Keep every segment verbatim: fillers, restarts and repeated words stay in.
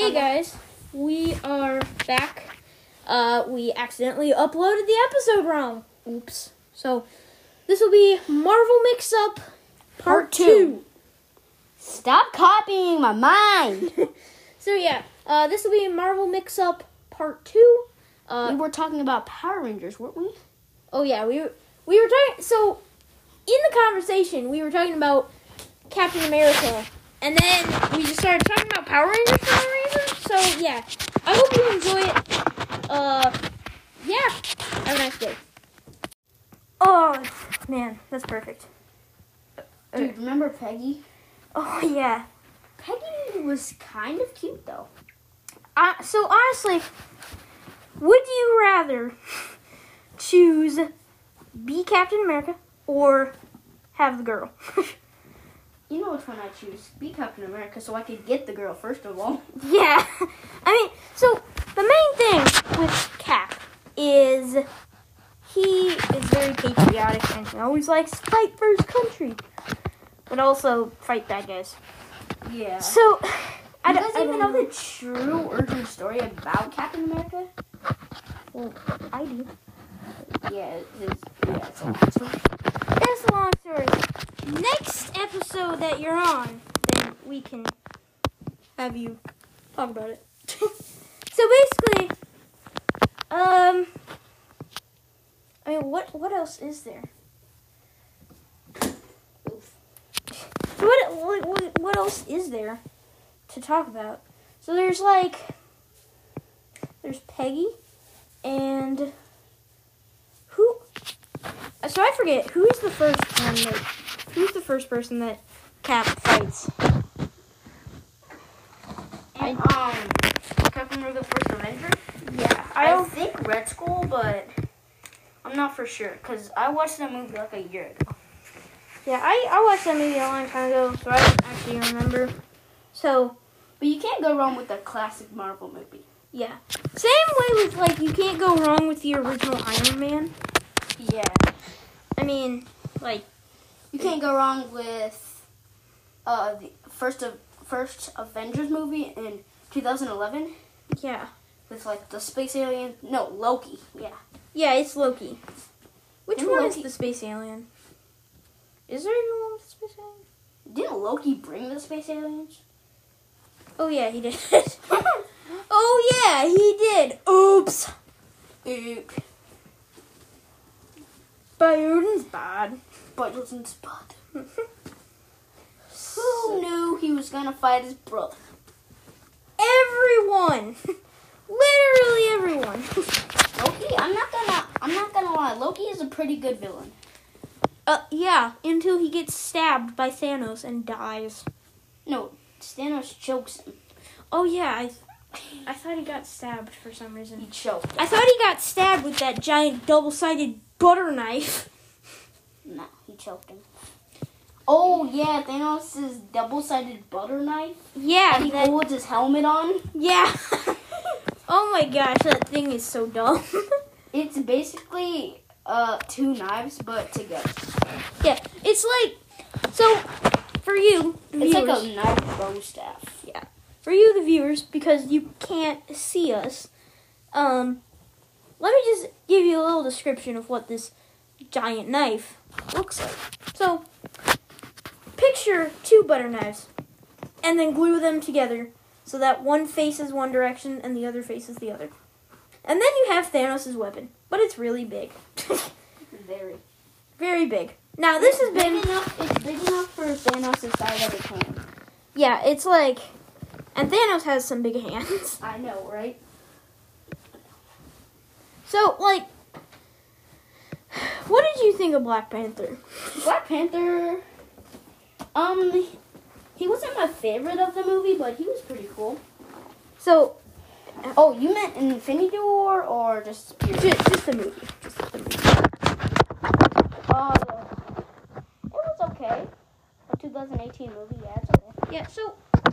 Hey guys, we are back. Uh, we accidentally uploaded the episode wrong. Oops. So, this will be Marvel Mix-Up Part, Part two. two. Stop copying my mind. So yeah, uh, this will be Marvel Mix-Up Part two. Uh, we were talking about Power Rangers, weren't we? oh yeah, we were, we were talking, so, in the conversation, we were talking about Captain America, and then we just started talking about Power Rangers for some reason. So yeah, I hope you enjoy it. Uh, yeah, have a nice day. Oh, man, that's perfect. Dude, remember Peggy? Oh, yeah. Peggy was kind of cute, though. Uh, so, honestly, would you rather choose be Captain America or have the girl? You know which one I choose. Be Captain America so I could get the girl, first of all. Yeah. I mean, so, the main thing with Cap is he is very patriotic and he always likes to fight for his country, but also fight bad guys. Yeah. So, I You don't, guys I even don't know the true origin story about Captain America? Well, I do. Yeah, it is. Yeah, it's a long story. That's a long story. Next episode that you're on, then we can have you talk about it. So basically, um, I mean, what what else is there? Oof. So what what what, what else is there to talk about? So there's like there's Peggy and who? So I forget who is the first one that who's the first person that Cap fights. And, um, Captain America First Avenger? Yeah, I I don't think Red Skull, but I'm not for sure, because I watched that movie like a year ago. yeah I, I watched that movie a long time ago, so I don't actually remember. So But you can't go wrong with a classic Marvel movie. yeah, same way with like you can't go wrong with the original Iron Man. Yeah. I mean, like You can't go wrong with uh, the first of first Avengers movie in two thousand eleven yeah, with like the space alien. No, Loki. Yeah. yeah, it's Loki. Which Didn't one Loki- is the space alien? Is there even one with the space alien? Didn't Loki bring the space aliens? Oh yeah, he did. Oh yeah, he did. Oops. Oop. Biotin's bad. But it wasn't Spot. Who knew he was gonna fight his brother? Everyone, literally everyone. Loki, I'm not gonna, I'm not gonna lie. Loki is a pretty good villain. Uh, yeah, until he gets stabbed by Thanos and dies. No, Thanos chokes him. Oh yeah, I, I thought he got stabbed for some He reason. choked. I thought he got stabbed with that giant double-sided butter knife. No, he choked him. Oh yeah, Thanos' double-sided butter knife. Yeah, And he that, holds his helmet on. yeah. Oh my gosh, that thing is so dumb. It's basically uh two knives, but together. Yeah, it's like, so, for you, the It's viewers, like a knife bow staff. for you, the viewers, because you can't see us, um, let me just give you a little description of what this giant knife looks like. So, picture two butter knives, and then glue them together so that one faces one direction and the other faces the other. And then you have Thanos' weapon, but it's really big. Very. Very big. Now, this has It's been... big enough. It's big enough for Thanos' size of his hand. Yeah, it's like... And Thanos has some big hands. I know, right? So, like... What did you think of Black Panther? Black Panther. Um, he wasn't my favorite of the movie, but he was pretty cool. So, Oh, you meant Infinity War or just period? just, just the movie. Just the movie. Uh, it was okay. A twenty eighteen movie, yeah, it's okay. Yeah, so...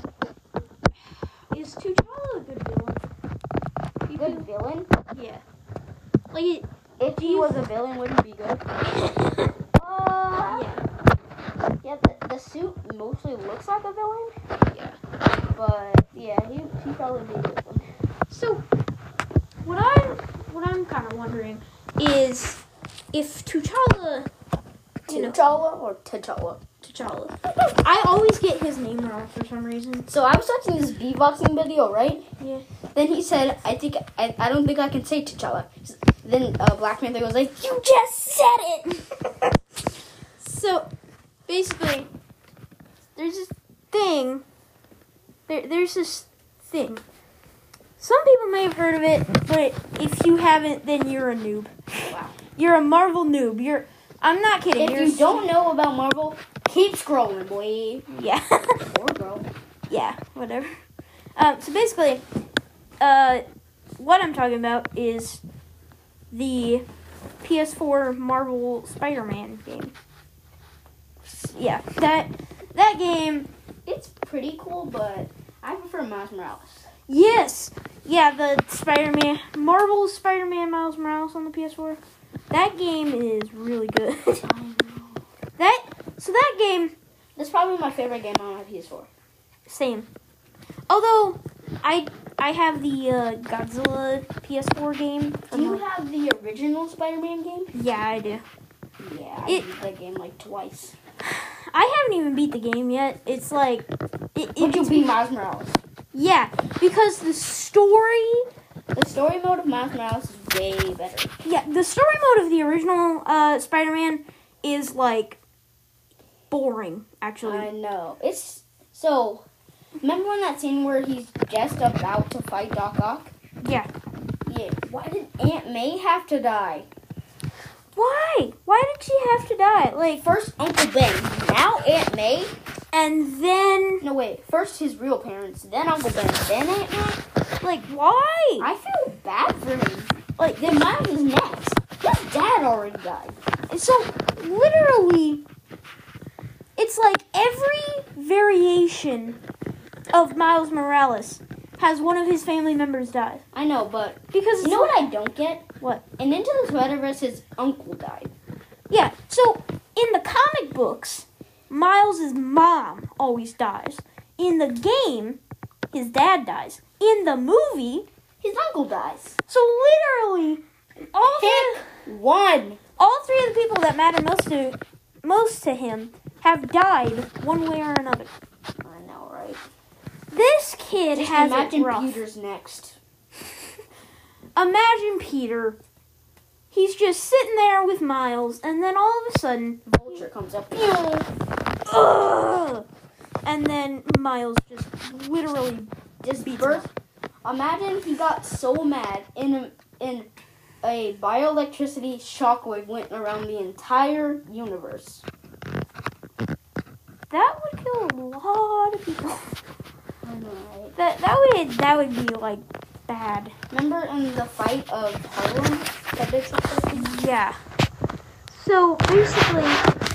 Is T'Challa a good villain? You Good think- villain? Yeah. Like, it, If he was a villain, wouldn't be good. Uh, yeah. yeah, the, the suit mostly looks like a villain, Yeah. but yeah, he T'Challa did this one. So, what I'm what I'm kind of wondering is if T'Challa, you know, T'Challa or T'Challa? T'Challa. I always get his name wrong for some reason. So I was watching this beatboxing video, right? Yeah. Then he said, "I think I, I don't think I can say T'Challa." Then uh, Black Panther was like, "You just said it." So, basically, there's this thing. There, there's this thing. Some people may have heard of it, but if you haven't, then you're a noob. Wow. You're a Marvel noob. You're. I'm not kidding. If you're you don't know about Marvel, keep scrolling, boy. Yeah. Or girl. Yeah. Whatever. Um. So basically, uh, what I'm talking about is the P S four Marvel Spider-Man game. Yeah. That that game. It's pretty cool, but I prefer Miles Morales. Yes. Yeah, the Spider-Man, Marvel Spider-Man Miles Morales on the P S four. That game is really good. I know. That so that game, That's probably my favorite game on my P S four. same. Although I I have the uh, Godzilla P S four game. Do you have the original Spider-Man game? Yeah, I do. Yeah, I It- beat that game like twice. I haven't even beat the game yet. It's like it, Would you it's- beat Miles Morales? Yeah, because the story. The story mode of Miles Morales is way better. Yeah, the story mode of the original uh, Spider-Man is like boring. Actually, I know. It's so. Remember in that scene where he's just about to fight Doc Ock? yeah. Yeah. Why did Aunt May have to die? Why? Why did she have to die? Like, First Uncle Ben, now Aunt May. and then No wait. First his real parents, then Uncle Ben, then Aunt May. like, why? I feel bad for him. Like then Miles is next. His dad already died. So, literally, it's like every variation of Miles Morales has one of his family members die. I know, but Because you it's know like- what I don't get? What? In Into the Spider-Verse, his uncle died. Yeah, so in the comic books, Miles' mom always dies. In the game, his dad dies. In the movie, His uncle dies. so literally, all three, Pick one. all three of the people that matter most to most to him have died one way or another. I know, right? This kid Just has it imagine rough. Peter's next. Imagine Peter. He's just sitting there with Miles, and then all of a sudden, Vulture comes up. ugh, and then Miles just literally Just beats him burst. up. Imagine he got so mad in a, in a bioelectricity shockwave went around the entire universe. That would kill a lot of people. I know, right? That that would that would be like bad. Remember in the fight of Harlem that did something? Yeah. So basically,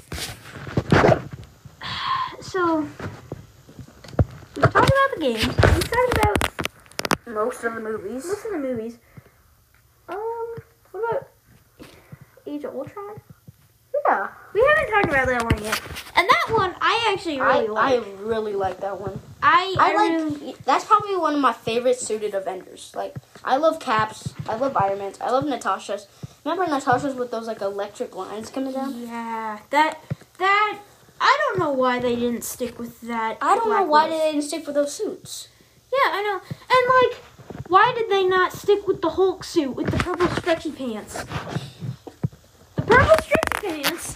so we talked about the games. We talked about Most of the movies. most of the movies. Um, what about Age of Ultron? Yeah. We haven't talked about that one yet. And that one I actually really I, like. I really like that one. I I, I, like really, that's probably one of my favorite suited Avengers. Like I love Caps, I love Iron Man's, I love Natasha's. Remember Natasha's with those like electric lines coming down? yeah, that that I don't know why they didn't stick with that. I don't know Black why Widow. they didn't stick with those suits. Yeah, I know. And like, why did they not stick with the Hulk suit with the purple stretchy pants? The purple stretchy pants.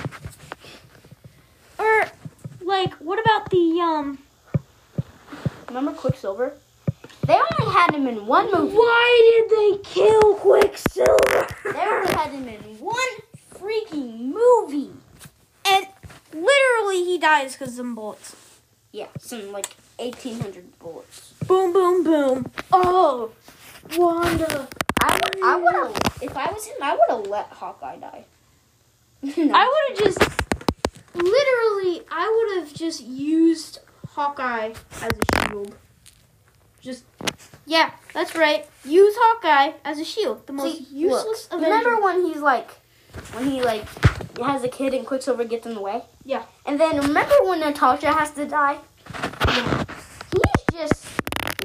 Or like, what about the um? Remember Quicksilver? They only had him in one movie. Why did they kill Quicksilver? They only had him in one freaking movie. And literally, he dies because of some bullets. Yeah, some like eighteen hundred bullets. Boom, boom, boom. Oh, Wanda. I would, I would have, if I was him, I would have let Hawkeye die. No. I would have just, literally, I would have just used Hawkeye as a shield. Just, yeah, that's right. Use Hawkeye as a shield. The most See, useless look, Avenger. remember when he's like, when he like has a kid and Quicksilver gets in the way? Yeah. And then remember when Natasha has to die? He's just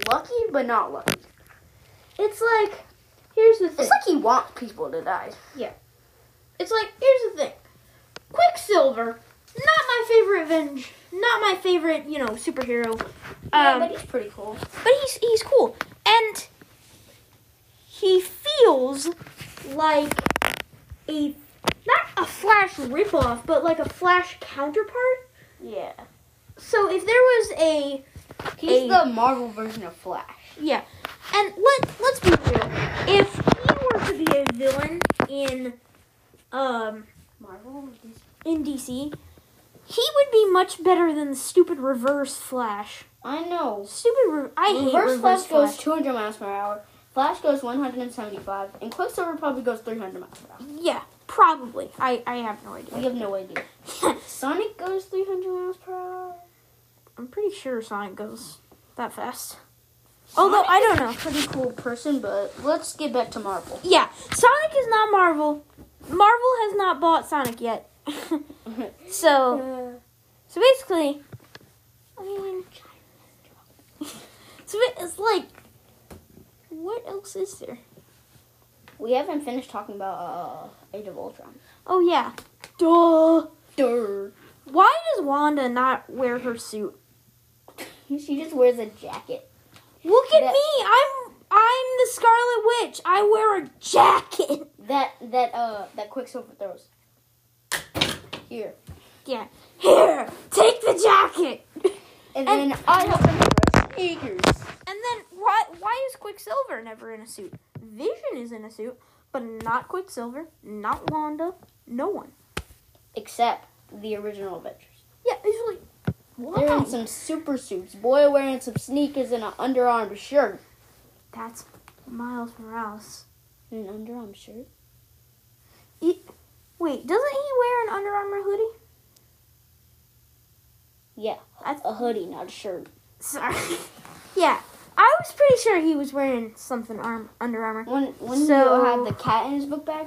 lucky, but not lucky. It's like, here's the thing. It's like he wants people to die. It's like, here's the thing. Quicksilver, not my favorite Avenge, not my favorite, you know, superhero. Yeah, Um, but he's pretty cool. but he's he's cool, and he feels like a not a Flash ripoff, but like a Flash counterpart. Yeah. So if there was a He's A- the Marvel version of Flash. yeah, and let let's be real, if he were to be a villain in um Marvel? in D C, he would be much better than the stupid Reverse Flash. I know. Stupid, re- I hate Reverse Reverse Flash Flash. goes two hundred miles per hour. Flash goes one hundred seventy-five. And Quicksilver probably goes three hundred miles per hour. Yeah, probably. I, I have no We idea. have no idea. Sonic goes three hundred miles per hour. I'm pretty sure Sonic goes that fast. Although, I don't know. Pretty cool person, but let's get back to Marvel. Yeah, Sonic is not Marvel. Marvel has not bought Sonic yet. so, so basically, I mean, so it's like, what else is there? We haven't finished talking about uh, Age of Ultron. Oh yeah, duh. Durr. Why does Wanda not wear her suit? She just wears a jacket. Look at That- me. I'm I'm the Scarlet Witch. I wear a jacket. That that uh that Quicksilver throws. Here. Yeah. Here, take the jacket. And, And- then I have some fresh sneakers. And then why why is Quicksilver never in a suit? Vision is in a suit, but not Quicksilver, not Wanda, no one. Except the original Avengers. Yeah, it's like They're in why? some super suits. Boy wearing some sneakers and an underarm shirt. That's Miles Morales. An underarm shirt? He, wait, doesn't he wear an Under Armour hoodie? Yeah. That's, A hoodie, not a shirt. sorry. Yeah, I was pretty sure he was wearing something arm Under Armour. When when So- you had the cat in his book bag?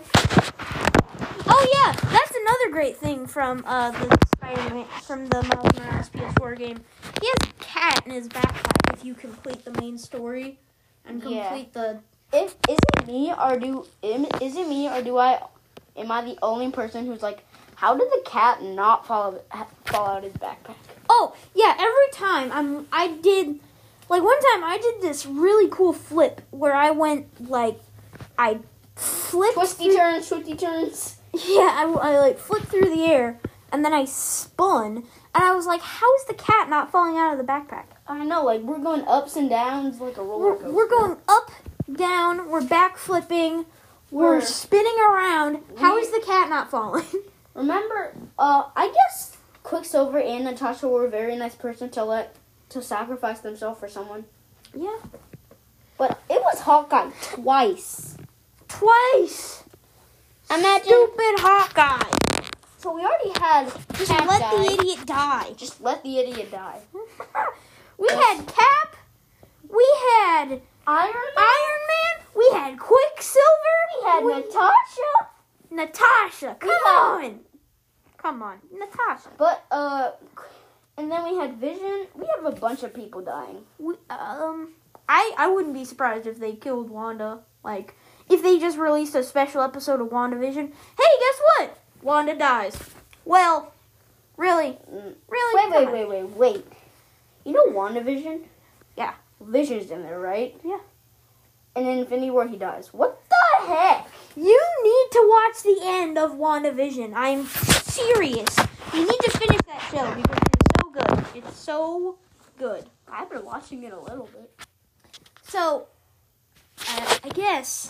Oh yeah, that's another great thing from uh, the Spider-Man from the Miles Morales P S four game. He has a cat in his backpack if you complete the main story and Yeah. complete the. If is it me or do am- is it me or do I am I the only person who's like, how did the cat not fall ha- fall out of his backpack? Oh yeah, every time I'm I did like one time I did this really cool flip where I went like I flipped Twisty through- turns, twisty turns. Yeah, I, I like flipped through the air and then I spun and I was like, how is the cat not falling out of the backpack? I know, like we're going ups and downs like a roller We're, coaster. we're going up, down, we're back flipping, we're, We're- spinning around. How We- is the cat not falling? Remember, uh, I guess Quicksilver and Natasha were a very nice person to let to sacrifice themselves for someone. Yeah. But it was Hawkeye twice. Twice! Imagine. Stupid Hawkeye! So we already had Just Cap let die. the idiot die. Just let the idiot die. We had Cap, we had Iron Iron Man, we had Quicksilver, We had Natasha. Natasha. Come had- on. Come on, Natasha. But, uh, and then we had Vision. We have a bunch of people dying. We, um, I, I wouldn't be surprised if they killed Wanda. Like, if they just released a special episode of WandaVision. Hey, guess what? Wanda dies. Well, really? Mm. Really? Wait, Come wait, on. wait, wait, wait. You know WandaVision? Yeah. Vision's in there, right? Yeah. And in Infinity War, he dies. What the heck? You need to watch the end of WandaVision. I'm serious. You need to finish that show because it's so good. It's so good. I've been watching it a little bit. So, uh, I guess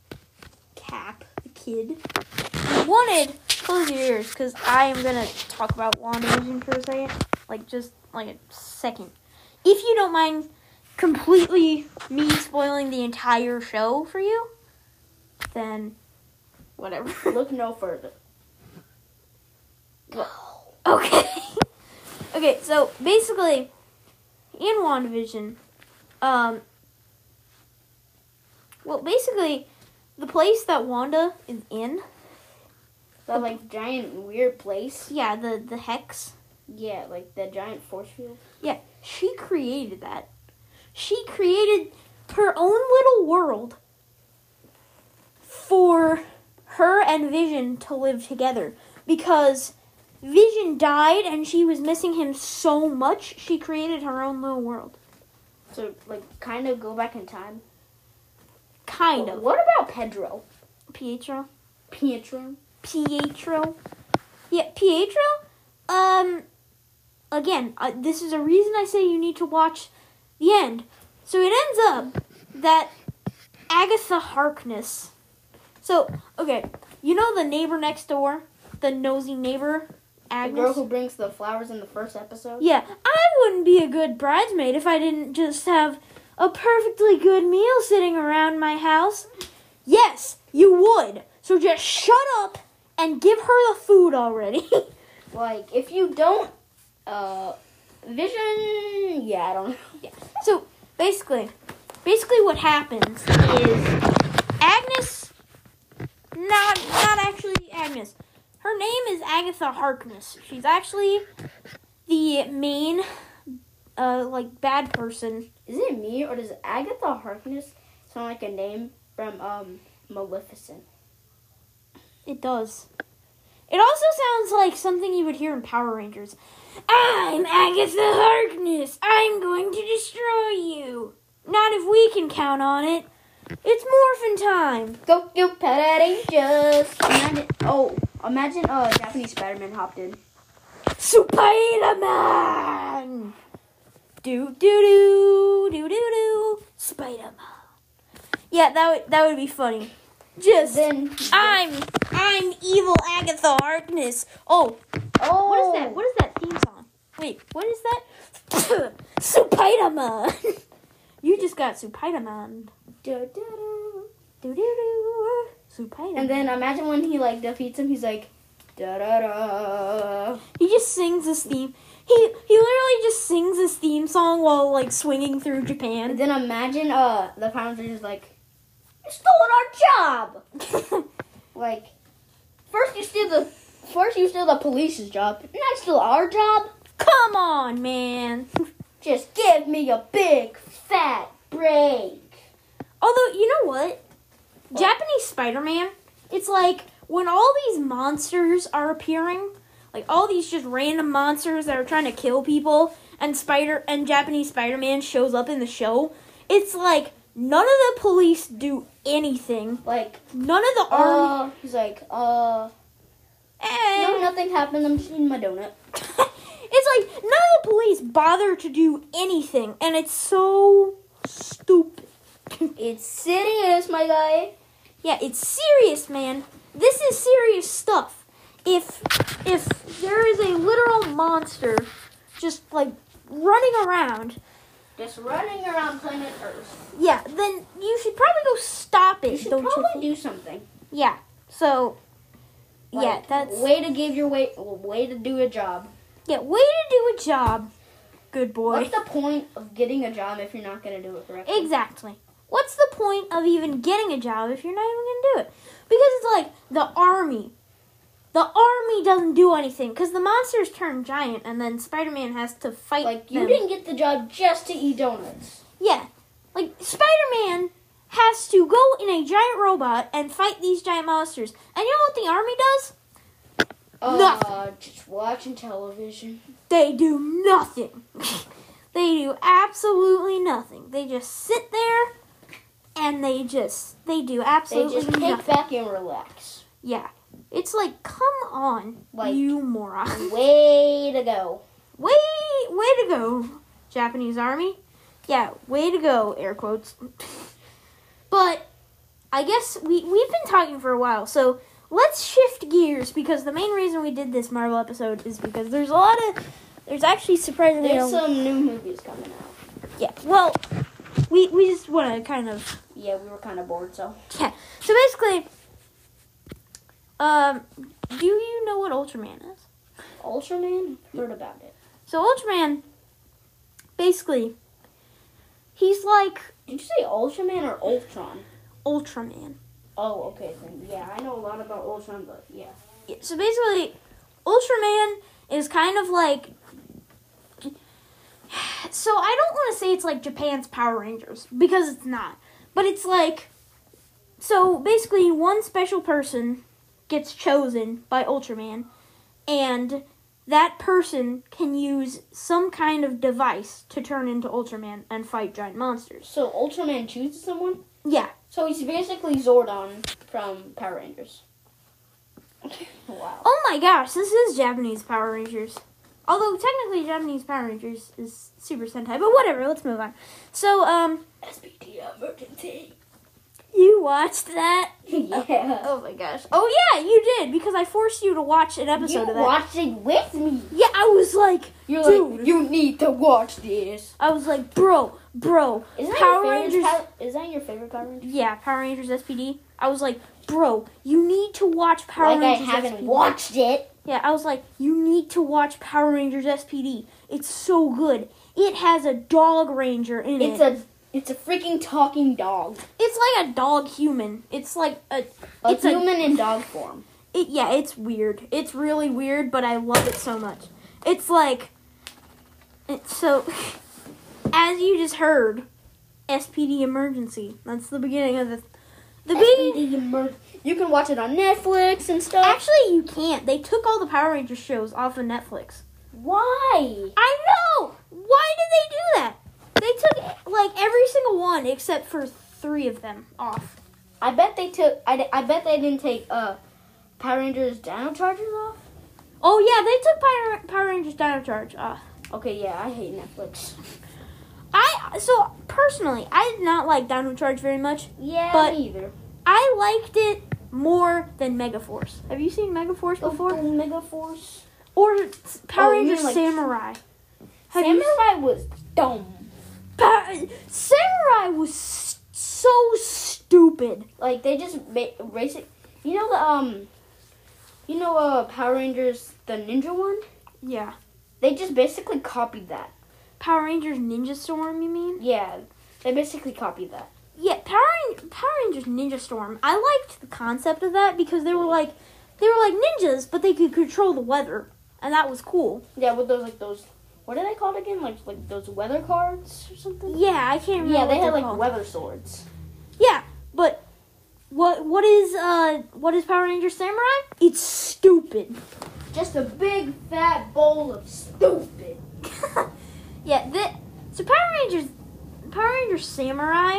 Cap, the kid, wanted close your ears because I am gonna talk about WandaVision for a second, like just like a second. If you don't mind, completely me spoiling the entire show for you, then whatever. Look no further. Okay. Okay, so basically, in WandaVision, um, well, basically, the place that Wanda is in, That like giant weird place. yeah, the, the Hex, Yeah, like that giant force field. yeah, she created that. she created her own little world for her and Vision to live together. Because Vision died and she was missing him so much, she created her own little world. So, like, kind of go back in time? Kind Well, of. what about Pedro? Pietro? Pietro? Pietro? Yeah, Pietro? Um, again, uh, this is a reason I say you need to watch the end. So it ends up that Agatha Harkness. So, okay, you know the neighbor next door? The nosy neighbor? Agnes? The girl who brings the flowers in the first episode? Yeah, I wouldn't be a good bridesmaid if I didn't just have a perfectly good meal sitting around my house. Yes, you would. So just shut up and give her the food already. Like, if you don't, uh, Vision, yeah, I don't know. Yeah. So basically, basically what happens is Agnes, not not actually Agnes. Her name is Agatha Harkness. She's actually the main, uh, like bad person. Is it me, or does Agatha Harkness sound like a name from, um, Maleficent? It does. It also sounds like something you would hear in Power Rangers. I'm Agatha Harkness. I'm going to destroy you. Not if we can count on it. It's morphin' time. Go, you Power Rangers. Imagine, oh, imagine, uh, Japanese Spider-Man hopped in. Spider-Man! Do-do-do, do-do-do, Spider-Man. Yeah, that would, that would be funny. Just, Then, I'm, I'm evil Agatha Harkness. Oh, oh, what is that? What is that theme song? Wait, what is that? Spider-Man. You just got Spider-Man. Da-da-da. Do-do-do, Spider-Man. And then imagine when he, like, defeats him, he's like, da-da-da. He just sings this theme. He he literally just sings this theme song while, like, swinging through And Japan. then imagine, uh, the Power Rangers like, you stole our job! Like, first you steal the, first you steal the police's job, and now steal our job? Come on, man. Just give me a big, fat break. Although, you know what? What? Japanese Spider-Man, it's like when all these monsters are appearing, like all these just random monsters that are trying to kill people, and Spider and Japanese Spider-Man shows up in the show, it's like none of the police do anything. Like, None of the army. uh, he's like, uh, Eh. no, nothing happened, I'm just eating my donut. It's like none of the police bother to do anything, and it's so stupid. It's serious, my guy. Yeah, it's serious, man. This is serious stuff. If if there is a literal monster just like running around, Just running around planet Earth. yeah, then you should probably go stop it, You should don't probably you think? do something. Yeah. So yeah, Like, that's way to give your way, way to do a job. yeah, way to do a job. Good boy. What's the point of getting a job if you're not going to do it correctly? Exactly. What's the point of even getting a job if you're not even going to do it? Because it's like the army. The army doesn't do anything because the monsters turn giant and then Spider-Man has to fight Like, you them. didn't get the job just to eat donuts. Yeah. Like, Spider-Man has to go in a giant robot and fight these giant monsters. And you know what the army does? Uh, Nothing. Just watching television. They do nothing. They do absolutely nothing. They just sit there and they just, they do They absolutely just kick nothing. back and relax. Yeah. It's like, come on, Like, you moron. Way to go. Way, way to go, Japanese army. Yeah, way to go, air quotes. But I guess we, we've been talking for a while, so let's shift gears because the main reason we did this Marvel episode is because there's a lot of, there's actually surprisingly There's a- some new movies coming out. yeah, well, we, we just want to kind of, Yeah, we were kind of bored, so. yeah. So basically, um, do you know what Ultraman is? Ultraman? Heard about it. So Ultraman, basically, he's like Did you say Ultraman or Ultron? Ultraman. Oh, okay, then. Yeah, I know a lot about Ultron, but yeah. Yeah, so basically, Ultraman is kind of like So I don't want to say it's like Japan's Power Rangers, because it's not. But it's like, so basically one special person gets chosen by Ultraman, and that person can use some kind of device to turn into Ultraman and fight giant monsters. So Ultraman chooses someone? Yeah. So he's basically Zordon from Power Rangers. Wow. Oh my gosh, this is Japanese Power Rangers. Although technically Japanese Power Rangers is Super Sentai, but whatever, let's move on. So, um... S P D emergency. You watched that? Yeah. Oh my gosh. Oh yeah, you did, because I forced you to watch an episode You of that. watched it with me. Yeah, I was like, You're dude. like, you need to watch this. I was like, bro, bro. Is that Power your favorite Rangers. Power, is that your favorite Power Ranger? Yeah, Power Rangers S P D. I was like, bro, you need to watch Power Like Rangers I haven't S P D. watched it. Yeah, I was like, you need to watch Power Rangers S P D. It's so good. It has a dog ranger in It's it. a it's a freaking talking dog. It's like a dog human. It's like a A it's a human in dog form. It, yeah, it's weird. It's really weird, but I love it so much. It's like, it's so, as you just heard, S P D emergency. That's the beginning of the, the beginning. You can watch it on Netflix and stuff. Actually, you can't. They took all the Power Rangers shows off of Netflix. Why? I know! Why did they do that? They took, like, every single one except for three of them off. I bet they took. I, I bet they didn't take uh Power Rangers Dino Chargers off. Oh, yeah, they took Power, Power Rangers Dino Charge off. Okay, yeah, I hate Netflix. I, so, personally, I did not like Dino Charge very much. Yeah, But- me either. I liked it more than Megaforce. Have you seen Megaforce before? Oh, Mega Force. Or Power Oh, you Rangers mean like- Samurai? Have you Samurai was dumb. Pa- Samurai was s- so stupid. Like they just ma- race it. You know the um, you know uh Power Rangers the Ninja one. Yeah. They just basically copied that. Power Rangers Ninja Storm, you mean? Yeah, they basically copied that. Yeah, Power, Ran- Power Rangers Ninja Storm. I liked the concept of that because they were like, they were like ninjas, but they could control the weather, and that was cool. Yeah, with those like those. What are they called again? Like like those weather cards or something? Yeah, I can't remember. Yeah, they what had they're like called. weather swords. Yeah, but what what is uh what is Power Rangers Samurai? It's stupid. Just a big fat bowl of stupid. Yeah, the so Power Rangers Power Rangers Samurai.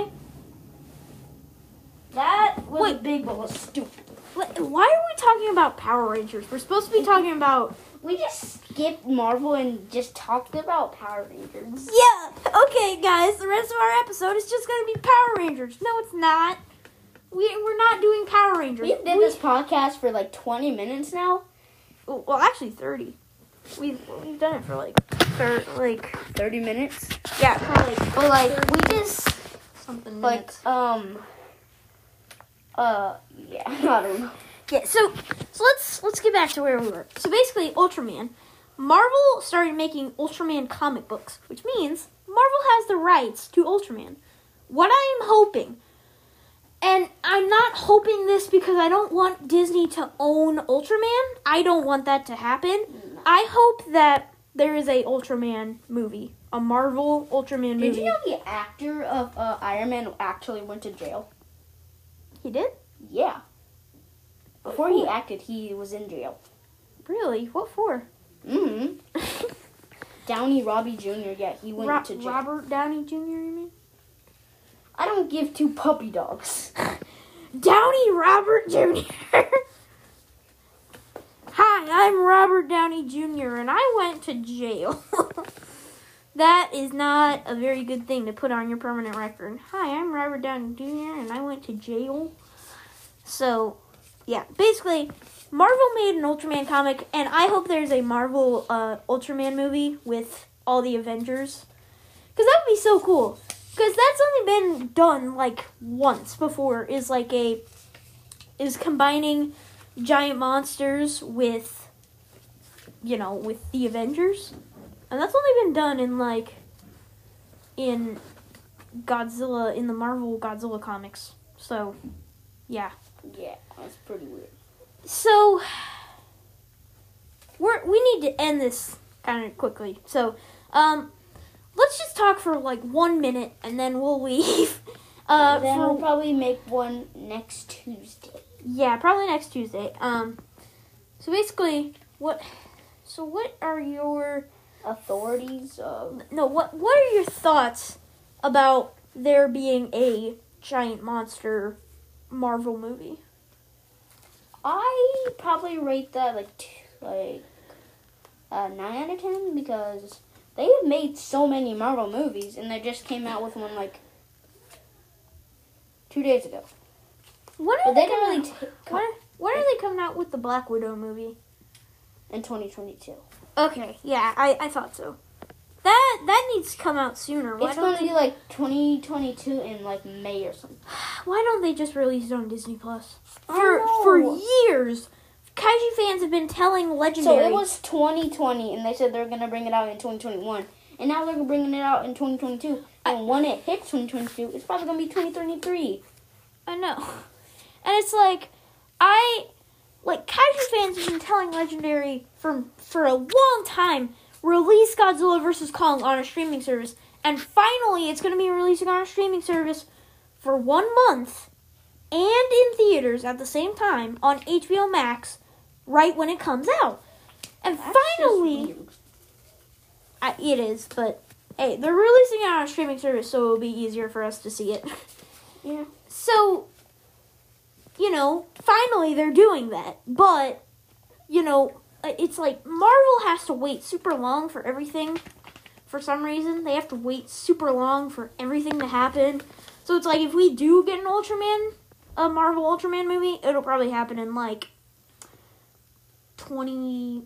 That was Wait. a big bowl of stupid. Wh- Why are we talking about Power Rangers? We're supposed to be talking about. We just skipped Marvel and just talked about Power Rangers. Yeah. Okay, guys. The rest of our episode is just gonna be Power Rangers. No, it's not. We we're not doing Power Rangers. We did this podcast for like twenty minutes now. Well, actually, thirty. We've we've done it for like thir- like thirty minutes. yeah for like But like we just something like minutes. um uh yeah, I don't know. Yeah, so so let's let's get back to where we were. So basically, Ultraman. Marvel started making Ultraman comic books, which means Marvel has the rights to Ultraman. What I am hoping, and I'm not hoping this because I don't want Disney to own Ultraman. I don't want that to happen. I hope that there is a Ultraman movie, a Marvel Ultraman movie. Did you know the actor of uh, Iron Man actually went to jail? He did? Yeah. Before he acted, he was in jail. Really? What for? Mm-hmm. Downey Robbie Junior Yeah, he went Ro- to jail. Robert Downey Junior, you mean? I don't give two puppy dogs. Downey Robert Junior Hi, I'm Robert Downey Junior and I went to jail. That is not a very good thing to put on your permanent record. Hi, I'm Robert Downey Junior and I went to jail. So, yeah, basically, Marvel made an Ultraman comic, and I hope there's a Marvel uh, Ultraman movie with all the Avengers. Because that would be so cool. Because that's only been done, like, once before, is like a, is combining giant monsters with, you know, with the Avengers. And that's only been done in, like, in Godzilla, in the Marvel Godzilla comics. So, yeah. Yeah, that's pretty weird. So, we're, we need to end this kind of quickly. So, um, let's just talk for like one minute and then we'll leave. Uh, then for, we'll probably make one next Tuesday. Yeah, probably next Tuesday. Um, so basically, what? So what are your authorities of? No, what? What are your thoughts about there being a giant monster Marvel movie? I probably rate that like t- like uh, nine out of ten because they have made so many Marvel movies and they just came out with one like two days ago. When are but they, they didn't coming really out, t- when, are, when are they coming out with the Black Widow movie? In twenty twenty-two. Okay, yeah, I, I thought so. That that needs to come out sooner. Why it's don't going to they, be like twenty twenty-two in like May or something. Why don't they just release it on Disney Plus? I For know. for years, Kaiju fans have been telling Legendary. So it was twenty twenty, and they said they're going to bring it out in twenty twenty-one. And now they're bringing it out in twenty twenty-two. And when it hits twenty twenty-two, it's probably going to be twenty twenty-three. I know. And it's like, I, like, Kaiju fans have been telling Legendary for, for a long time, release Godzilla versus. Kong on a streaming service. And finally, it's going to be releasing on a streaming service for one month and in theaters at the same time on H B O Max right when it comes out. And That's finally, I, it is, but hey, they're releasing it on a streaming service, so it'll be easier for us to see it. Yeah. So, you know, finally they're doing that. But, you know, it's like Marvel has to wait super long for everything. For some reason, they have to wait super long for everything to happen. So it's like if we do get an Ultraman, a Marvel Ultraman movie, it'll probably happen in like twenty,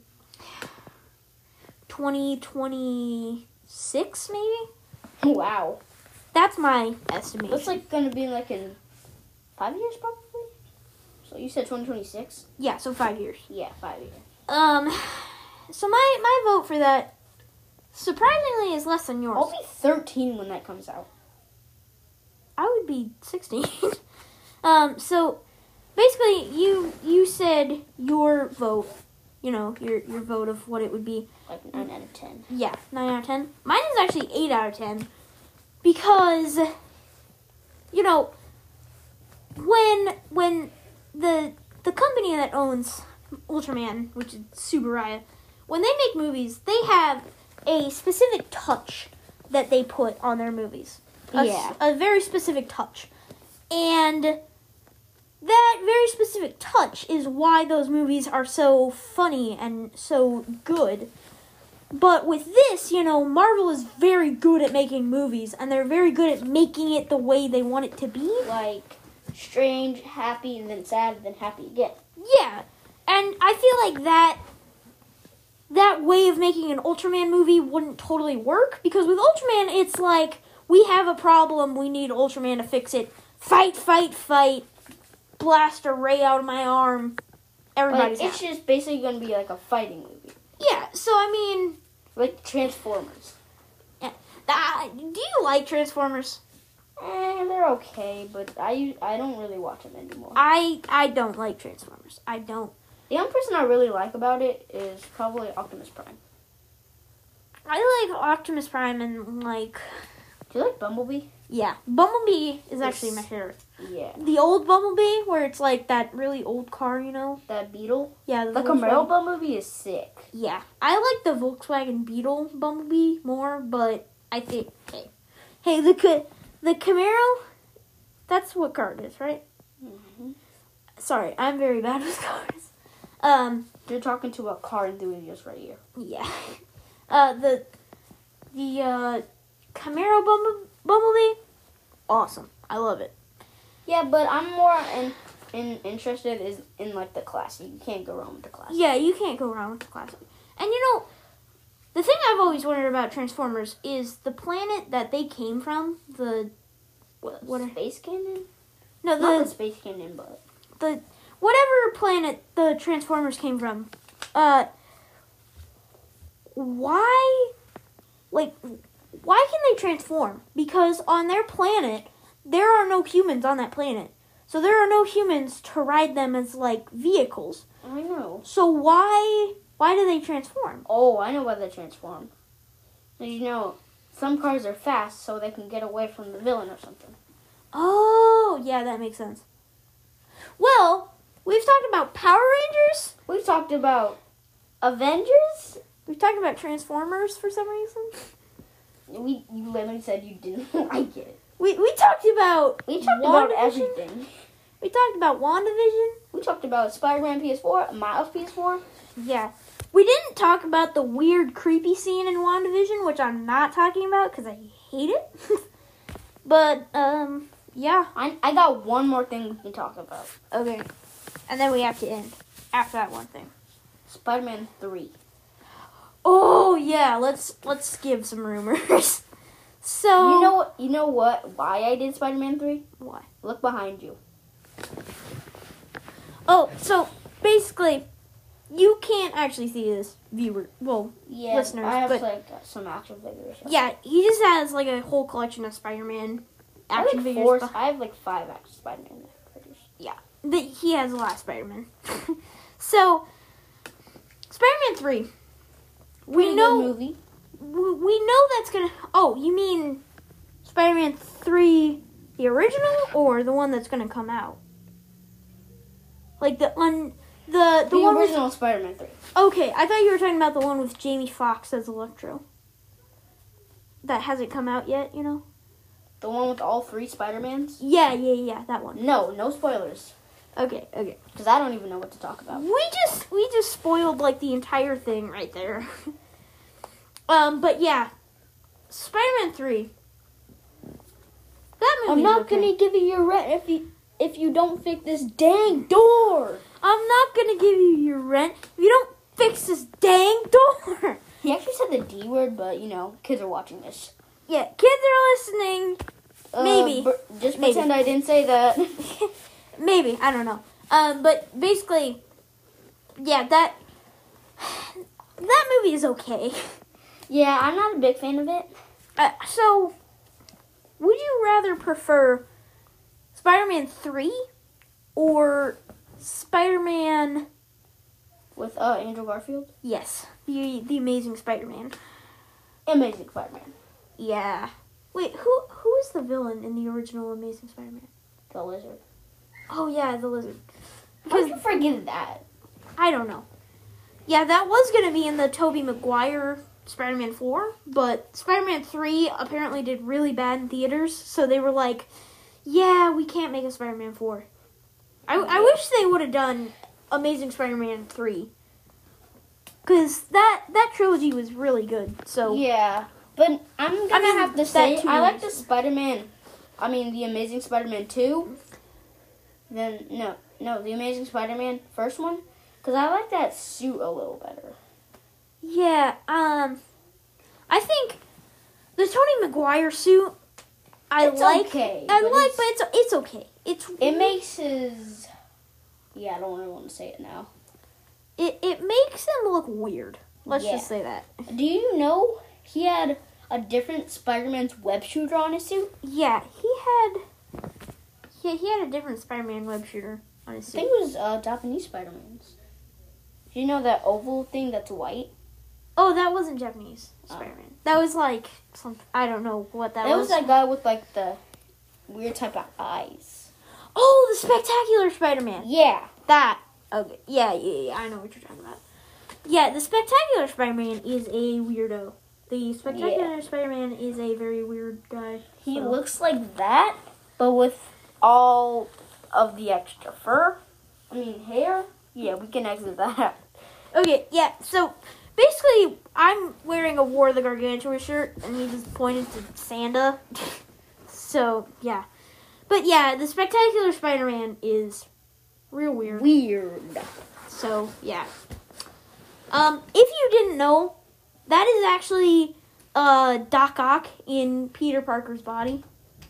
twenty twenty-six maybe? Wow. That's my estimation. It's like going to be like in five years probably? So you said twenty twenty-six? Yeah, so five years. Yeah, five years. Um, so my, my vote for that, surprisingly, is less than yours. I'll be thirteen when that comes out. I would be sixteen. um, so basically, you you said your vote, you know, your your vote of what it would be. Like nine out of ten. Yeah, nine out of ten. Mine is actually eight out of ten because, you know, when when the the company that owns Ultraman, which is Subaraya, when they make movies, they have a specific touch that they put on their movies. A, Yeah. a very specific touch. And that very specific touch is why those movies are so funny and so good. But with this, you know, Marvel is very good at making movies, and they're very good at making it the way they want it to be. Like strange, happy, and then sad, and then happy again. Yeah. And I feel like that that way of making an Ultraman movie wouldn't totally work, because with Ultraman, it's like, we have a problem, we need Ultraman to fix it. Fight, fight, fight. Blast a ray out of my arm. Everybody's Like, it's happy. just basically going to be like a fighting movie. Yeah, so I mean, Like Transformers. yeah, that, do you like Transformers? Eh, they're okay, but I, I don't really watch them anymore. I I don't like Transformers. I don't. The only person I really like about it is probably Optimus Prime. I like Optimus Prime and, like, Do you like Bumblebee? yeah, Bumblebee is actually Yes. my favorite. Yeah. The old Bumblebee, where it's like that really old car, you know? That Beetle? Yeah, The Camaro Bumblebee is sick. Yeah, I like the Volkswagen Beetle Bumblebee more, but I think, hey, hey, the Ca- the Camaro, that's what car it is, right? Mm-hmm. Sorry, I'm very bad with cars. Um, You're talking to a car enthusiast right here. yeah. Uh, the the uh, Camaro Bumble- Bumblebee, awesome. I love it. Yeah, but I'm more in, in interested is in like the classic. You can't go wrong with the classic. Yeah, you can't go wrong with the classic. And you know, the thing I've always wondered about Transformers is the planet that they came from. The What, What are- Space Cannon? no, Not the the Space Cannon, but the whatever planet the Transformers came from. Uh, why, like, why can they transform? Because on their planet, there are no humans on that planet. So there are no humans to ride them as, like, vehicles. I know. So why, why do they transform? Oh, I know why they transform. Did you know some cars are fast so they can get away from the villain or something. Oh, yeah, that makes sense. Well, we've talked about Power Rangers. We've talked about Avengers. We've talked about Transformers for some reason. We you literally said you didn't like it. We we talked about We talked about WandaVision. everything. We talked about WandaVision. We talked about Spider-Man P S four, Miles P S four. Yeah. We didn't talk about the weird, creepy scene in WandaVision, which I'm not talking about because I hate it. But, um, yeah. I I got one more thing we can talk about. Okay. And then we have to end after that one thing. Spider-Man three. Oh, yeah. Let's let's give some rumors. So You know what? You know what? Why I did Spider-Man three? Why? Look behind you. Oh, so basically, you can't actually see this, viewer. Well, Yeah, listeners, I have but like some action figures. yeah, he just has like a whole collection of Spider-Man I have, action like figures. four, beh- I have like five action Spider-Man figures. that he has a lot of Spider-Man. So, Spider-Man three. We Pretty know good movie. we, we know that's gonna. Oh, you mean Spider-Man three, the original, or the one that's gonna come out? Like the un the the, The, one with, original Spider-Man three. okay, I thought you were talking about the one with Jamie Foxx as Electro. That hasn't come out yet, you know? The one with all three Spider-Mans? Yeah, yeah, yeah, that one. No, no spoilers. Okay, okay. Because I don't even know what to talk about. We just we just spoiled like the entire thing right there. um, but yeah, Spider-Man three. That movie. I'm not okay. gonna give you your rent if you if you don't fix this dang door. I'm not gonna give you your rent if you don't fix this dang door. He actually said the D word, but you know, kids are watching this. Yeah, kids are listening. Uh, Maybe. br- just Maybe. pretend I didn't say that. Maybe, I don't know. Um, but basically, yeah, that that movie is okay. Yeah, I'm not a big fan of it. Uh, so, would you rather prefer Spider-Man three or Spider-Man? With uh, Andrew Garfield. Yes, the the Amazing Spider-Man. Amazing Spider-Man. Yeah. Wait, who who is the villain in the original Amazing Spider-Man? The lizard. Oh yeah, the lizard. How Because did you forget that? I don't know. Yeah, that was gonna be in the Tobey Maguire Spider-Man four, but Spider-Man three apparently did really bad in theaters, so they were like, "Yeah, we can't make a Spider-Man four." I I wish they would have done Amazing Spider-Man three, because that that trilogy was really good. So Yeah, but I'm gonna I mean, have to that say two I like movies. the Spider-Man. I mean, the Amazing Spider-Man two. Then no, no, the Amazing Spider-Man first one, because I like that suit a little better. yeah, um, I think the Tobey Maguire suit I It's like. okay, I but like, it's- but it's it's okay. It's It makes his. Yeah, I don't really want to say it now. it it makes him look weird. Let's Yeah. just say that. Do you know he had a different Spider-Man's web shooter on his suit? Yeah, he had. Yeah, he had a different Spider-Man web shooter on his I suit. think it was uh, Japanese Spider-Man's. Do you know that oval thing that's white? Oh, that wasn't Japanese Oh. Spider-Man. That was like some. I don't know what that That was. was that guy with like the weird type of eyes. Oh, the Spectacular Spider-Man. Yeah. That. Okay. Yeah, yeah, yeah. I know what you're talking about. Yeah, the Spectacular Spider-Man is a weirdo. The Spectacular Spider-Man is a very weird guy. He so- looks like that, but with all of the extra fur. I mean, hair. Yeah, we can exit that out. Okay, yeah, so basically, I'm wearing a War of the Gargantua shirt, and he just pointed to Santa. So, yeah. But yeah, the Spectacular Spider-Man is real weird. Weird. So, yeah. Um, if you didn't know, that is actually uh, Doc Ock in Peter Parker's body.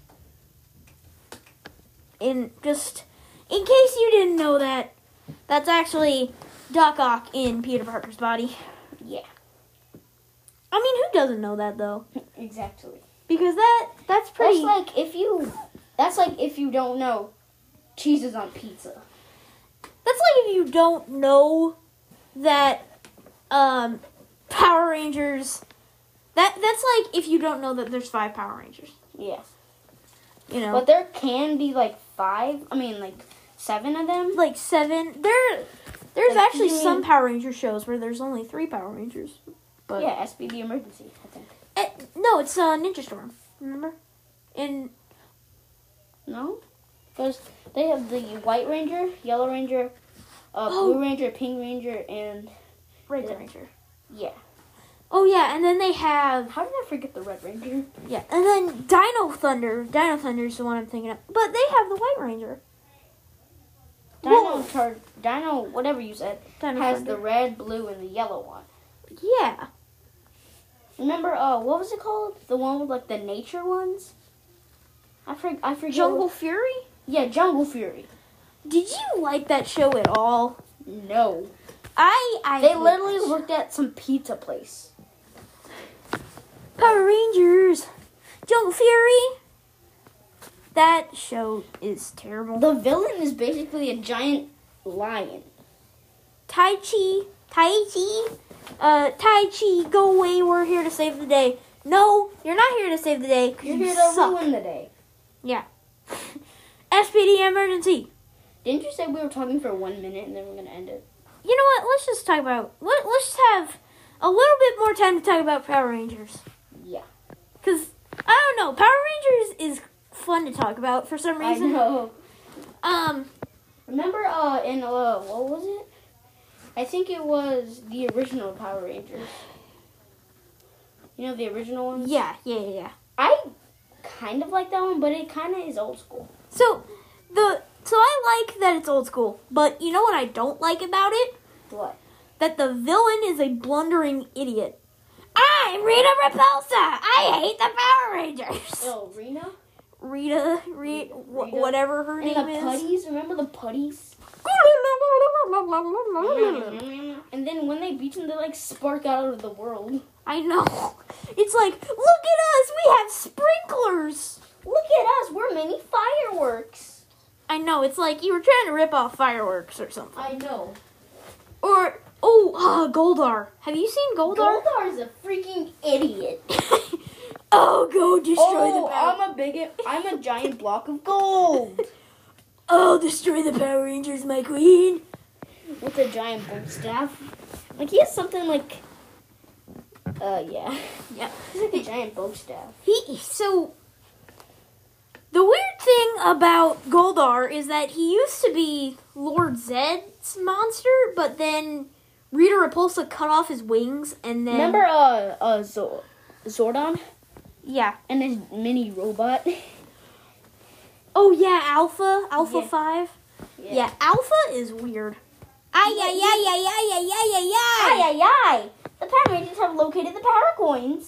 In just, in case you didn't know that, that's actually Doc Ock in Peter Parker's body. Yeah. I mean, who doesn't know that though? Exactly. Because that that's pretty. That's like if you. That's like if you don't know, cheese is on pizza. That's like if you don't know that um, Power Rangers. That that's like if you don't know that there's five Power Rangers. Yeah. You know. But there can be like five. I mean, like seven of them. Like seven. There, there's Like, actually you mean- some Power Ranger shows where there's only three Power Rangers. But Yeah, S P D Emergency, I think. Eh, no, it's uh, Ninja Storm. Remember? In No? Because they have the White Ranger, Yellow Ranger, uh, Oh. Blue Ranger, Pink Ranger, and Red Yeah. Ranger. yeah. Oh yeah, and then they have How did I forget the Red Ranger? yeah, and then Dino Thunder. Dino Thunder is the one I'm thinking of, but they have the White Ranger. Dino, Whoa. Char- Dino, whatever you said, Dino has Thunder. the red, blue, and the yellow one. Yeah. Remember, uh, what was it called? The one with like the nature ones. I for- I forget. Jungle what- Fury. Yeah, Jungle Fury. Did you like that show at all? No. I I They hate literally that show. worked at some pizza place. Power Rangers, Jungle Fury. That show is terrible. The villain is basically a giant lion. Tai Chi, Tai Chi, uh, Tai Chi, go away. We're here to save the day. No, you're not here to save the day. 'Cause You're you here to suck. ruin the day. S P D emergency. Didn't you say we were talking for one minute and then we're gonna end it? You know what? Let's just talk about. Let, let's just have a little bit more time to talk about Power Rangers. Yeah. Cause I don't know, Power Rangers is fun to talk about for some I reason. know. Um, Remember, uh, in uh, what was it? I think it was the original Power Rangers. You know the original ones? yeah, yeah, yeah, yeah. I kind of like that one, but it kind of is old school. So the so I like that it's old school, but you know what I don't like about it? What? That the villain is a blundering idiot. I'm Rita Repulsa. I hate the Power Rangers. Oh, Rena? Rita, Rita, wh- Rita. whatever her And name the is. putties? Remember the putties? And then when they beat them, they like spark out of the world. I know. It's like, look at us. We have sprinklers. Look at us, we're mini fireworks. I know. It's like you were trying to rip off fireworks or something. I know. Or oh, uh, Goldar. Have you seen Goldar? Goldar is a freaking idiot. Oh, go destroy Oh, the Power. I'm a big, I'm a giant block of gold. Oh, destroy the Power Rangers, my queen. With a giant bolt staff. Like, he has something like, uh, yeah. Yeah. He's like a giant bolt staff. He so the weird thing about Goldar is that he used to be Lord Zed's monster, but then Rita Repulsa cut off his wings, and then Remember, uh, uh, Zor- Zordon? yeah. And his mini robot? Oh yeah, Alpha, Alpha Yeah. Five. Yeah. Alpha is weird. Ay Yeah, ay ay ay ay ay ay ay ay. Ay, ay, ay. The Power Rangers have located the Power Coins.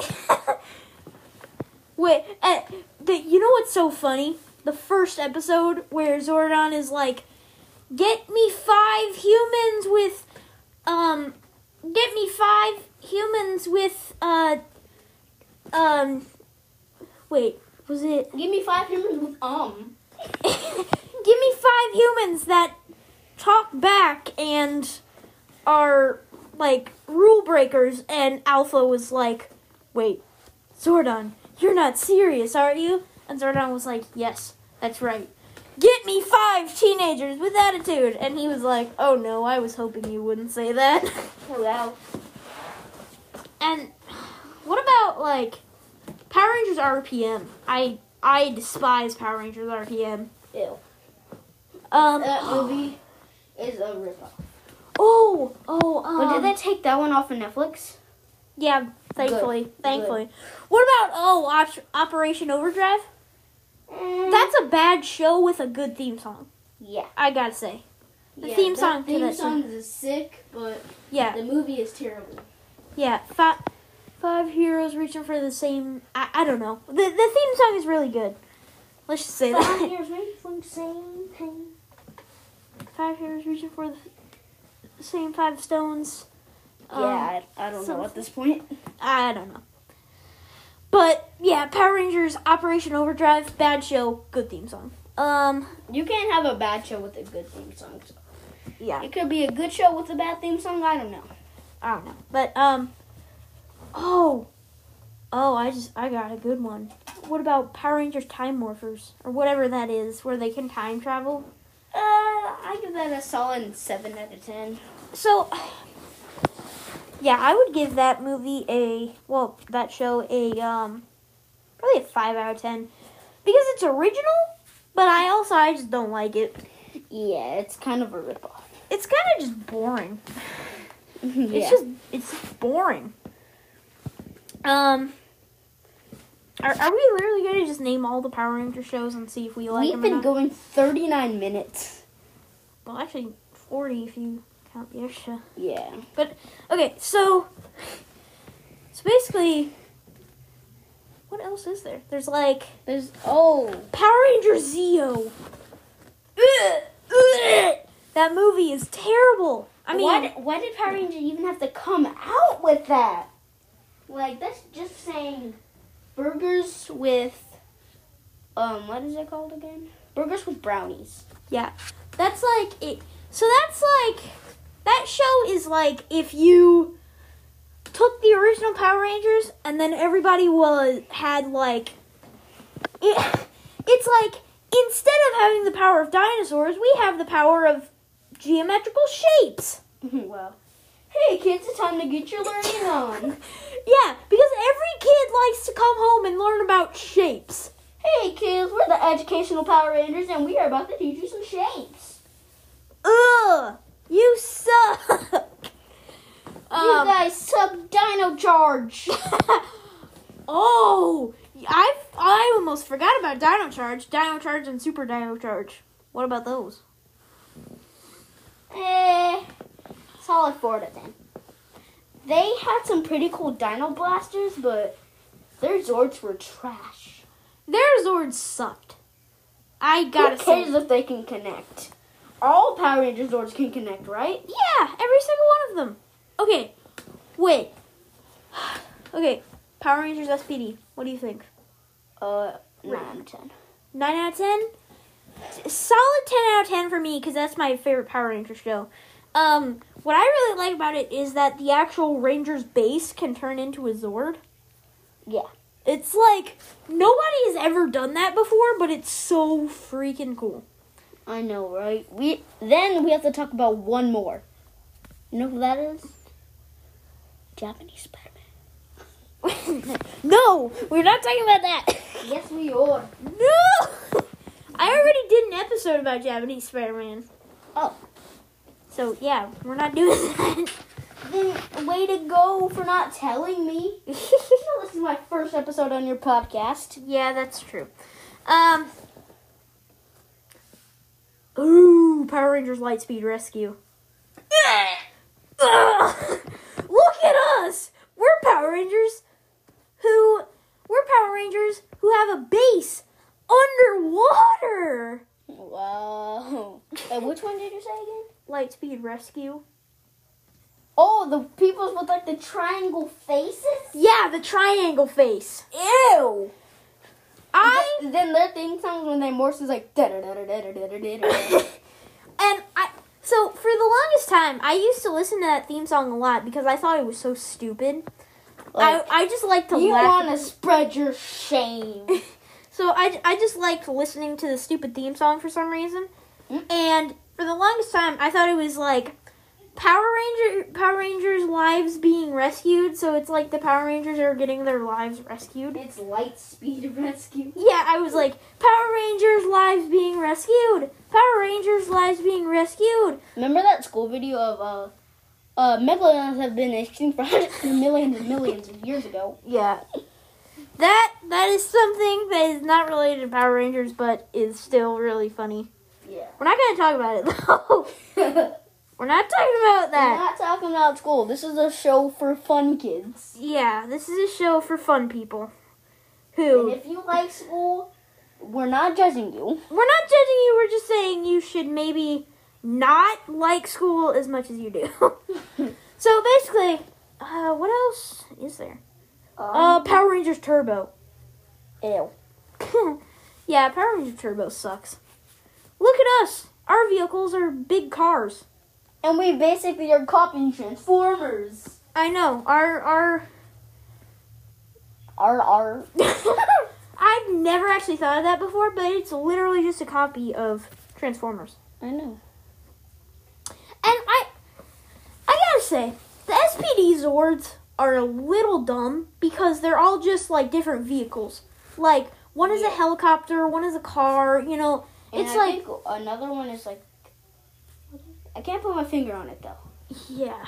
Wait, uh, the, you know what's so funny? The first episode where Zordon is like, "Get me five humans with, um, get me five humans with, uh, um, wait, was it? Give me five humans with um. Give me five humans that talk back and are like rule breakers." And Alpha was like, "Wait, Zordon, you're not serious, are you?" And Zordon was like, "Yes, that's right. Get me five teenagers with attitude." And he was like, "Oh no, I was hoping you wouldn't say that." Oh, wow. And what about like Power Rangers R P M? I I despise Power Rangers R P M. Ew. Um, That movie is a ripoff. oh, oh, um, But did they take that one off of Netflix? yeah, thankfully, Good, thankfully. What about, oh, Op- Operation Overdrive? That's a bad show with a good theme song, Yeah. I gotta say. The Yeah, theme that song to theme that song is sick, but Yeah, the movie is terrible. yeah, five, five heroes reaching for the same, I, I don't know. The, the theme song is really good. Let's just say Five that. years ready from the same pain. Five heroes reaching for the the same five stones. Um, Yeah, I, I don't know at this point. I don't know. But yeah, Power Rangers Operation Overdrive, bad show, good theme song. Um, You can't have a bad show with a good theme song. So yeah, it could be a good show with a bad theme song. I don't know. I don't know. But um, oh, Oh, I just I got a good one. What about Power Rangers Time Morphers or whatever that is, where they can time travel? Uh, I give that a solid seven out of ten. So, yeah, I would give that movie a well, that show a um, probably a five out of ten because it's original, but I also I just don't like it. Yeah, it's kind of a ripoff. It's kind of just boring. yeah. It's just it's just boring. Um. Are, are we literally going to just name all the Power Ranger shows and see if we like We've them or been not? going thirty-nine minutes. Well, actually, forty if you count the extra. Yeah. But, okay, so... So basically... What else is there? There's, like... There's, oh. Power Ranger Zeo. Ugh, ugh. That movie is terrible. I mean... Why did, why did Power Ranger even have to come out with that? Like, that's just saying... Burgers with, um, what is it called again? Burgers with brownies. Yeah, that's like it. So that's like that show is like if you took the original Power Rangers and then everybody was had like it. It's like instead of having the power of dinosaurs, we have the power of geometrical shapes. Well, hey kids, it's time to get your learning on. Yeah, because every kid likes to come home and learn about shapes. Hey kids, we're the educational Power Rangers and we are about to teach you some shapes. Ugh, you suck. Um, you guys suck Dino Charge. Oh, I I almost forgot about Dino Charge, Dino Charge and Super Dino Charge. What about those? Eh, solid four out of ten. They had some pretty cool Dino Blasters, but their Zords were trash. Their Zords sucked. I gotta Who say. cares if they can connect? All Power Ranger Zords can connect, right? Yeah, every single one of them. Okay, wait. Okay, Power Rangers S P D. What do you think? Uh, nine out of ten. nine out of ten? Solid ten out of ten for me, because that's my favorite Power Ranger show. Um, what I really like about it is that the actual Ranger's base can turn into a Zord. Yeah. It's like, nobody has ever done that before, but it's so freaking cool. I know, right? We Then we have to talk about one more. You know who that is? Japanese Spider-Man. No, we're not talking about that. Yes, we are. No! I already did an episode about Japanese Spider-Man. Oh. So, yeah, we're not doing that. Then, way to go for not telling me. You know, this is my first episode on your podcast. Yeah, that's true. Um. Ooh, Power Rangers Lightspeed Rescue. Ugh. Look at us! We're Power Rangers who... We're Power Rangers who have a base underwater! Wow. And which one did you say again? Lightspeed Rescue. Oh, the peoples with like the triangle faces? Yeah, the triangle face. Ew. I Th- then their theme song when they morph is like da da da da da da da da. and I so for the longest time I used to listen to that theme song a lot because I thought it was so stupid. Like, I I just like to you laugh. want to spread your shame. So I, I just liked listening to the stupid theme song for some reason. Mm. And for the longest time I thought it was like Power Ranger Power Rangers lives being rescued, so it's like the Power Rangers are getting their lives rescued. It's Lightspeed Rescue. Yeah, I was like, Power Rangers lives being rescued. Power Rangers lives being rescued. Remember that school video of uh uh megalodons have been extinct for hundreds of millions and millions of years ago. Yeah. That that is something that is not related to Power Rangers, but is still really funny. Yeah. We're not going to talk about it, though. We're not talking about We're that. not talking about school. This is a show for fun kids. Yeah, this is a show for fun people. And Who? if you like school, we're not judging you. We're not judging you, we're just saying you should maybe not like school as much as you do. So basically, uh, what else is there? Um, Uh, Power Rangers Turbo. Ew. Yeah, Power Rangers Turbo sucks. Look at us. Our vehicles are big cars. And we basically are copying Transformers. I know. Our our R R. I've never actually thought of that before, but it's literally just a copy of Transformers. I know. And I, I gotta say, the S P D Zords are a little dumb because they're all just like different vehicles. Like one is Yeah. a helicopter, one is a car. You know, And it's I like think another one is like. I can't put my finger on it though. yeah.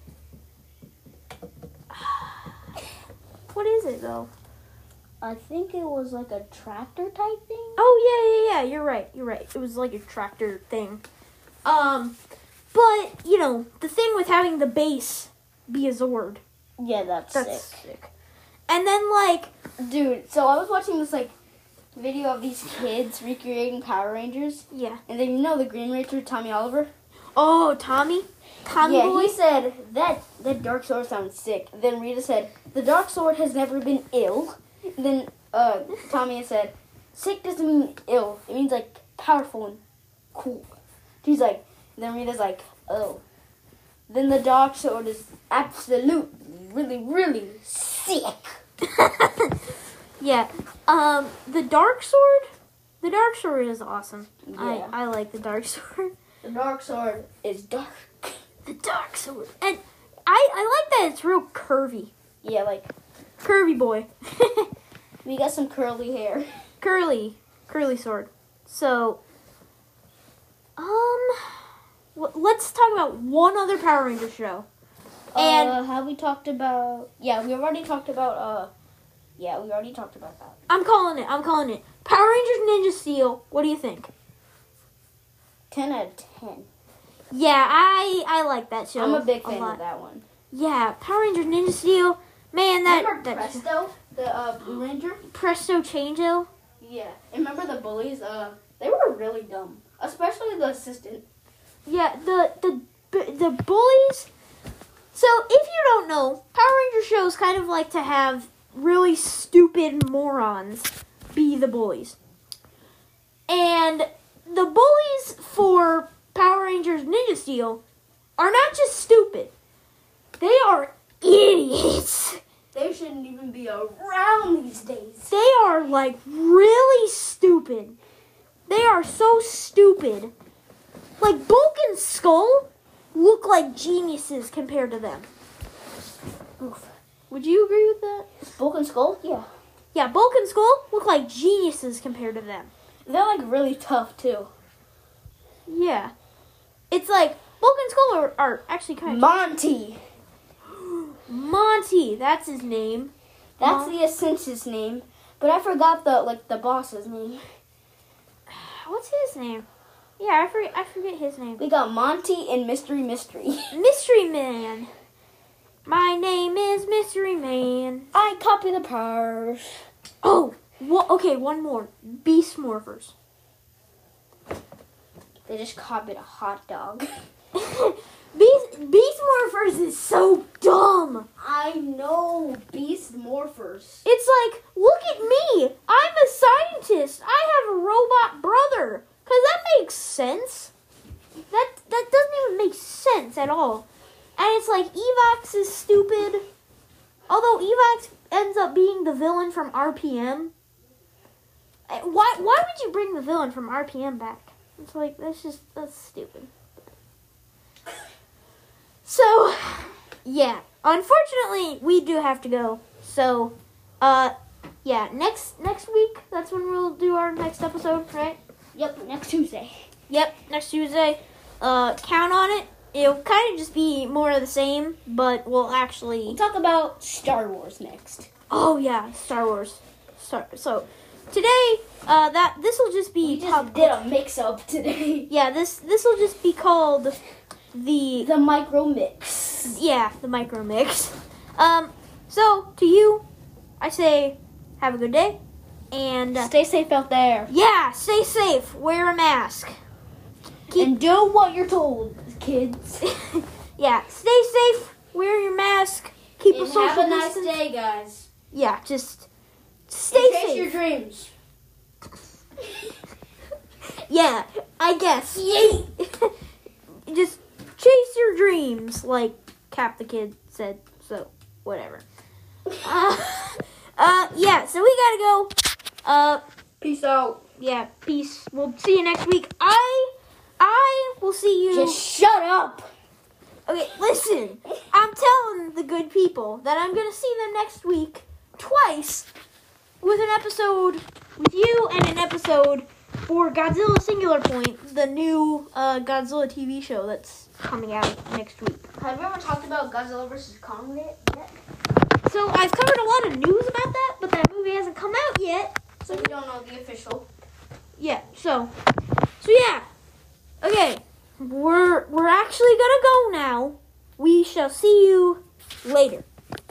What is it though? I think it was like a tractor type thing. Oh yeah, yeah, yeah. You're right. You're right. It was like a tractor thing. Um, but you know the thing with having the base be a Zord. Yeah, that's, That's sick. sick. And then like, Dude, so I was watching this like video of these kids recreating Power Rangers, yeah. and then you know the Green Ranger, Tommy Oliver. Oh, Tommy, Tommy yeah, boy. he said that that Dark Sword sounds sick. Then Rita said the Dark Sword has never been ill. And then uh, Tommy said, sick doesn't mean ill. It means like powerful and cool. He's like, then Rita's like, oh. Then the Dark Sword is absolute, really, really sick. Yeah. Um, the Dark Sword. The Dark Sword is awesome. Yeah. I I like the Dark Sword. The Dark Sword is dark. The Dark Sword, and I I like that it's real curvy. Yeah, like Curvy boy. we got some curly hair. Curly, curly sword. So, um, w- let's talk about one other Power Ranger show. And uh, have we talked about? Yeah, we already talked about. Uh, yeah, we already talked about that. I'm calling it. I'm calling it. Power Rangers Ninja Steel. What do you think? Ten out of ten. Yeah, I I like that show. I'm a big fan lot. of that one. Yeah, Power Rangers Ninja Steel. Man, that Remember that Presto, the uh, Blue Ranger? Presto Changeo. Yeah. And remember the bullies? Uh, they were really dumb, especially the assistant. Yeah, the the the bullies. So if you don't know, Power Ranger shows kind of like to have really stupid morons be the bullies. And the bullies for Power Rangers Ninja Steel are not just stupid. They are idiots. They shouldn't even be around these days. They are like really stupid. They are so stupid. Like Bulk and Skull look like geniuses compared to them. Oof. Would you agree with that? Bulk and Skull? Yeah. Yeah, Bulk and Skull look like geniuses compared to them. They're like really tough too. Yeah. It's like Bulk and Skull are, are actually kind of Monty. Monty, that's his name. That's Mon- the Ascension's name, but I forgot the like the boss's name. What's his name? Yeah, I forget I forget his name. We got Monty and Mystery Mystery. Mystery Man. My name is Mystery Man. I copy the powers. Oh, wha- okay, one more. Beast Morphers. They just copied a hot dog. Beast, Beast Morphers is so dumb. I know, Beast Morphers. It's like, look at me. I'm a scientist. I have a robot brother. Because that makes sense. That that doesn't even make sense at all. And it's like, Evox is stupid. Although Evox ends up being the villain from R P M. Uh, Why, why would you bring the villain from R P M back? It's like, that's just, that's stupid. So, yeah. Unfortunately, we do have to go. So, uh, yeah, next next week, that's when we'll do our next episode, right? Yep, next Tuesday. Yep, next Tuesday. Uh, count on it. It'll kind of just be more of the same, but we'll actually... We'll talk about Star Wars next. Oh, yeah, Star Wars. Star. So, today, uh, that this will just be... We just pop- did a mix-up today. Yeah, this this will just be called the... The micro mix. Yeah, the micro mix. Um, so, to you, I say, have a good day. And, uh, Stay safe out there. yeah, stay safe. Wear a mask. Keep- And do what you're told, kids. yeah, stay safe. Wear your mask. Keep a And social have a nice distance. day, guys. Yeah, just stay And chase safe. your dreams. Yeah, I guess. Yay! Just chase your dreams, like Cap the Kid said. So, whatever. uh, Uh, yeah, so we gotta go. Uh, Peace out. yeah, peace. We'll see you next week. I, I will see you. Just shut up. Okay, listen. I'm telling the good people that I'm gonna see them next week twice with an episode with you and an episode for Godzilla Singular Point, the new uh, Godzilla T V show that's coming out next week. Have you ever talked about Godzilla versus Kong yet? So I've covered a lot of news about that, but that movie hasn't come out yet. So we don't know the official. Yeah, so, so yeah. Okay, we're we're actually gonna go now. We shall see you later.